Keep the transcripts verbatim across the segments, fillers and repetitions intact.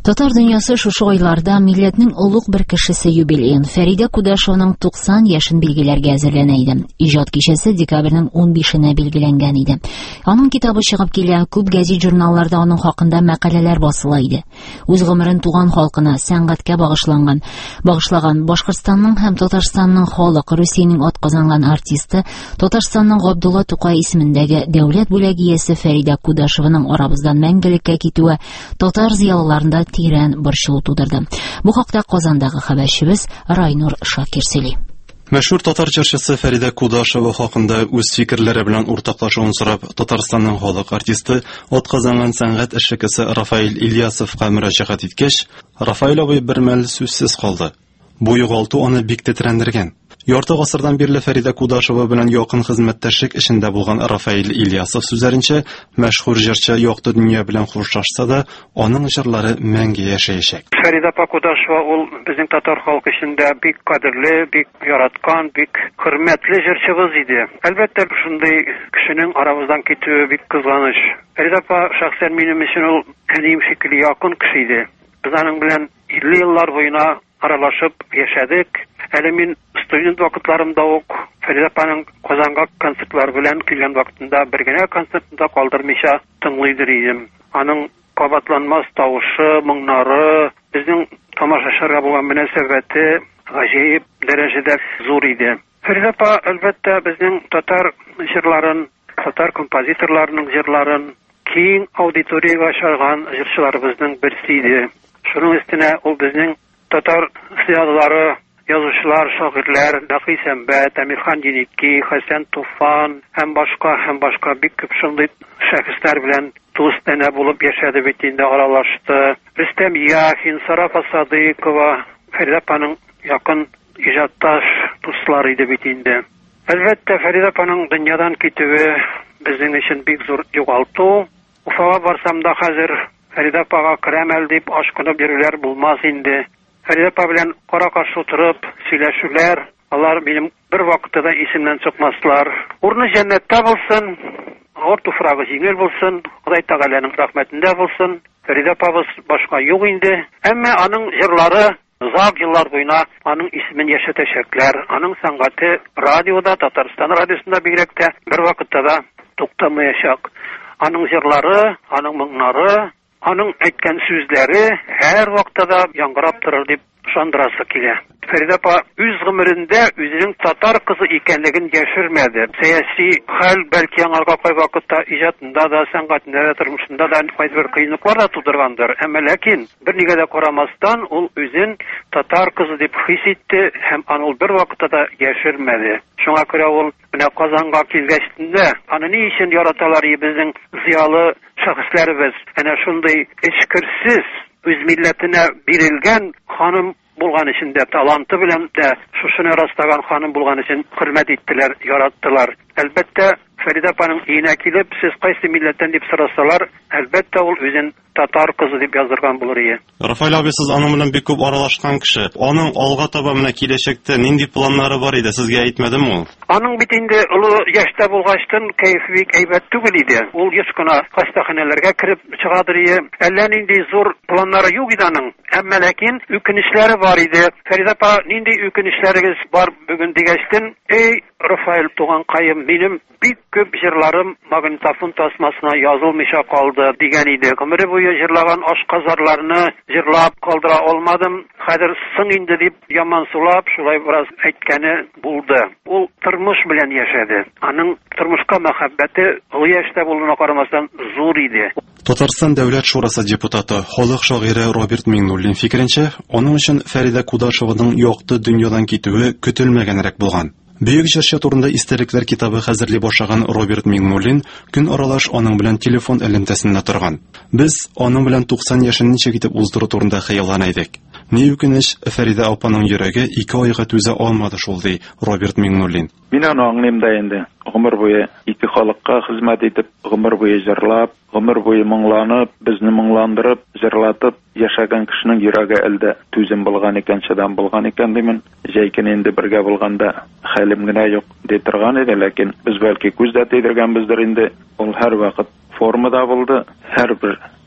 Татар дөньясы шушы айларда милләтнең олуг бер кешесе юбилеен Фәридә Кудашеваның туксан яшен билгеләргә әзерләнә иде. Иҗат кичәсе декабрьнең унбишенә билгеләнгән иде. Аның китабы чыгып килә, күп гәзит-журналларда аның хакында мәкаләләр басыла иде. Үз гомерен туган халкына, сәнгатькә багышлаган, багышлаган Башкортстанның һәм Татарстанның халык Русиянең атказанган артисты, Татарстанның Габдулла Тукай исемендәге дәүләт бүләге иясе Фәридә Кудашеваның арабыздан мәңгелеккә китүе татар зыялыларында тирән борчылу тудырды. Бу хакта Казандагы хәбәрчебез Райнур Шакир сөйли. Мәшһүр татар җырчысы Фәридә Кудашева хакында үз фикерләре белән уртаклашуын сорап, Татарстанның халык артисты, атказанган сәнгать эшлеклесе Рафаил Ильясовка мөрәҗәгать иткәч, Рафаил абый бер мәл сүзсез калды. Бу югалту аны бик тетрәндергән. Ярты гасырдан бирле Фәридә Кудашева белән якын хезмәттәшлек эшендә булган Рафаил Ильясов сүзләренчә, мәшһүр җырчы якты дөнья белән хушлашса да, аның җырлары мәңге яшәячәк. Фәридә Кудашева ул безнең татар халкы эчендә бик кадерле, бик яраткан, бик хөрмәтле җырчыбыз иде. Әлбәттә, шундый кешенең арабыздан китүе бик кызганыч. Фәридә шәхсән минем өчен ул кәним шикелле якын кеше иде. Без аның белән илле еллар буена аралашып яшәдек. Әле мин студент вакытларымда ук Фәридә апаның Казанга концертлар белән килгән вакытында бер генә концертында калдырмыйча тыңлыйдыр идем. Аның кабатланмас тавышы, моңнары, безнең тамашачыларга булган мөнәсәбәте гаҗәеп дәрәҗәдә зур иде. Фәридә апа әлбәттә безнең татар җырларын, татар композиторларының җырларын киң аудиториягә чыгарган җырчыларыбызның берсе иде. Шуның өстенә ул безнең татар зыялылары, язучылар, шагыйрьләр, Нәфис Сәмбәт, Әмирхан Диники, Хәсән Туфан һәм башка һәм башка бик күп шундый шәхесләр белән дустанә булып яшәде бит инде, аралашты. Рөстәм Яхин, Сарафа Садыйкова, Фәридә апаның якын иҗатташ дуслары иде бит инде. Әлбәттә, Фәридә апаның дөньядан китүе безнең өчен бик зур югалту. Уфага барсам да хәзер Фәридә апага керәмәл дип ашкынып йөрүләр булмас инде. Фәридә апа белән кара-каршы утырып сөйләшүләр, алар минем бер вакытта да исемнән чыкмаслар. Урны җәннәттә булсын, авыр туфрагы җиңел булсын, Ходай Тәгаләнең рәхмәтендә булсын. Фәридә апабыз башка юк инде, әмма аның җырлары озак еллар буена аның исемен яшәтәчәкләр. Аның сәнгате радиода, Татарстан радиосында бигрәк тә бер вакытта да туктамаячак. Аның җырлары, аның моңнары, аның әйткән сүзләре һәр вакытта да яңгырап торыр дип ышандырасы килә. Фәридә апа үз гомерендә үзенең татар кызы икәнлеген яшермәде. Сәяси хәл бәлки аңарга кай вакытта иҗатында да, сәнгатендә дә, тормышында да кайбер кыенлыклар да тудыргандыр. Әмма ләкин бернигә дә карамастан ул үзен татар кызы дип хис итте һәм аны ул бер вакытта да яшермәде. Шуңа күрә ул менә Казанга килгәчтә аны ни өчен яраталар безнең зыялы шәхесләребез, әнә шундый эчкерсез үз милләтенә бирелгән ханым булган өчен дә, таланты белән дә шушыны растаган ханым булган өчен хөрмәт иттеләр, яраттылар. Әлбәттә, Фәридә апаның өенә килеп, сез кайсы милләттән дип сорасалар, әлбәттә ул үзен татар кызы дип яздырган булыр иде. Рафаил абый, сез аның белән бик күп аралашкан кеше. Аның алга таба менә киләчәктә нинди планнары бар иде, сезгә әйтмәдеме ул? Аның бит инде олы яшьтә булгачтан кәефе бик әйбәт түгел иде. Ул еш кына хастаханәләргә кереп чыгадыр иде. Әллә нинди зур планнары юк иде аның. Әмма ләкин үкенечләре бар иде. Фәридә апа, нинди үкенечләрегез бар бүген дигәчтен, эй Рафаил туган каем, минем бик күп җырларым магнитофон тасмасына язылмыйча калды дигән иде. Гомере буе җырлаган ашказарларны җырлап калдыра алмадым. Хәзер соң инде дип яман сулап, шулай бераз әйткәне булды. Ул тормыш белән яшәде. Аның тормышка мәхәббәте ул яшьтә булуына карамастан зур иде. Татарстан дәүләт шурасы депутаты, халык шагыйре Роберт Миңнуллин фикеренчә, аның өчен Фәридә Кудашеваның якты дөньядан китүе көтелмәгәнрәк булган. Бөек җырчы турында истәлекләр китабы хәзерли башлаган Роберт Миңнуллин көн аралаш аның белән телефон элемтәсендә торган. Без аның белән туксан яшен ничек итеп уздыру турында хыяллана идек. Ни үкенеч, Фәридә апаның йөрәге ике айга түзә алмады шул, ди Роберт Миңнуллин. Мин аны аңлыйм да инде. Гомер буе ике халыкка хезмәт итеп, гомер буе җырлап, гомер буе моңланып, безне моңландырып, җырлатып яшәгән кешенең йөрәге әлдә түзем булган икән, шадан булган икән димен. Җәйкен инде бергә булганда хәлем генә юк ди торган иде, ләкин без бәлки күздә тидергәнбездер инде. Ул һәр вакыт формада булды. Һәр бер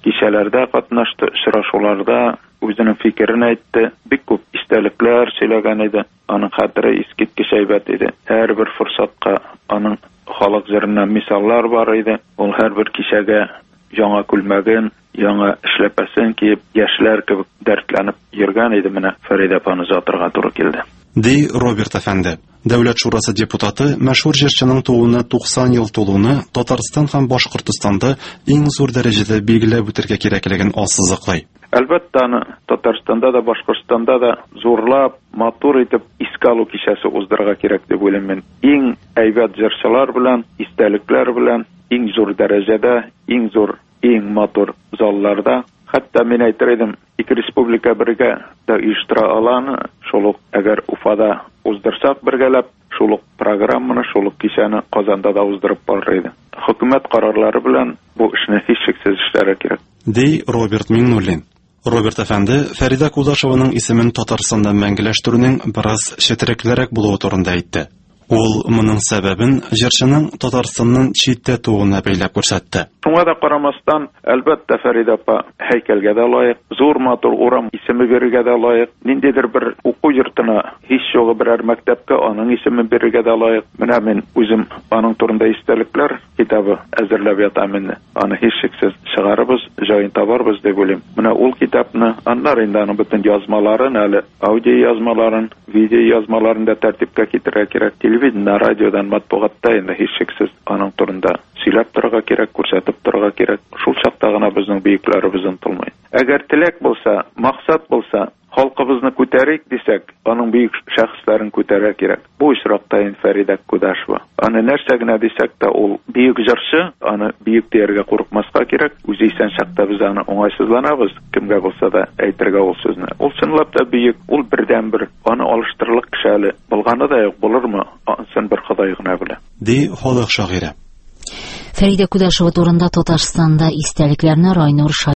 Кичәләрдә катнашты, очрашуларда үзенең фикерен әйтте. Бик күп истәлекләр сөйләгән иде. Аның хәтере искиткеч әйбәт иде. Һәрбер форсатка аның халык җырыннан мисаллар бар иде. Ул һәрбер кичәгә яңа күлмәген, яңа эшләпәсен киеп, яшьләр кебек дәртләнеп йөргән иде. Менә Фәридә апаны озатырга туры килде. Ди Роберт әфәнде. Дәүләт шурасы депутаты мәшһүр җырчының тууына туксан ел тулуны Татарстан һәм Башкортстанда иң зур дәрәҗәдә билгеләп үтәргә кирәклеген ассызыклый. Әлбәттә, аны Татарстанда да, Башкортстанда да зурлап, матур итеп искә алу кичәсе уздырырга кирәк дип уйлыйм мин. Иң әйбәт җырчылар белән, истәлекләр белән, иң зур дәрәҗәдә, иң зур, иң матур залларда. Хәтта мин әйтер идем, ике республика бергә дә оештыра аланы, шул ук әгәр Уфада уздырсак бергәләп, шул ук программаны, шул ук кичәне Казанда да уздырып барыр иде. Хөкүмәт карарлары белән бу эшне һичшиксез эшләргә кирәк. Ди Роберт Миңнуллин. Роберт әфәнде Фәридә Кудашеваның исемен Татарстанда мәңгеләштерүнең бераз четереклерәк булуы турында әйтте. Ул моның сәбәбен җырчының Татарстанның читтә тууына бәйләп күрсәтте. Шуңа да карамастан, әлбәттә Фәридә апа һәйкәлгә дә лаек, зур матур урам исеме бирергә дә лаек, ниндидер бер уку йортына, һич югы берәр мәктәпкә аның исемен бирергә дә лаек. Менә мин үзем аның турында истәлекләр китабы әзерләп ятам инде. Аны һичшиксез чыгарыбыз, җаен табарбыз дип уйлыйм. Менә ул китапны, аннары инде аның бөтен язмаларын, әле аудио язмаларын, видео язмаларын да тәртипкә китерергә кирәк. Телевидение, радиодан, матбугатта инде һичшиксез аның турында сөйләп торырга кирәк, күрсәтеп торырга кирәк. Шул чакта гына безнең бөекләребез онытылмый. Әгәр теләк булса, максат булса, халкыбызны күтәрик дисәк, аның бөек шәхесләрен күтәрергә кирәк. Бу очракта инде Фәридә Кудашева. Аны нәрсә генә дисәк тә, ул бөек җырчы, аны бөек дияргә курыкмаска кирәк. Үзе исән чакта без аны уңайсызланабыз, кемгә булса да әйтергә ул сүзне. Ул чынлап та бөек, ул бердән бер, аны алыштырырлык кешеле булганы да юк, булырмы? Сын бер Ходай гына белә. Ди халык шагыйре. Фәридә Кудашева турында Татарстанда истәлекләрне Райнур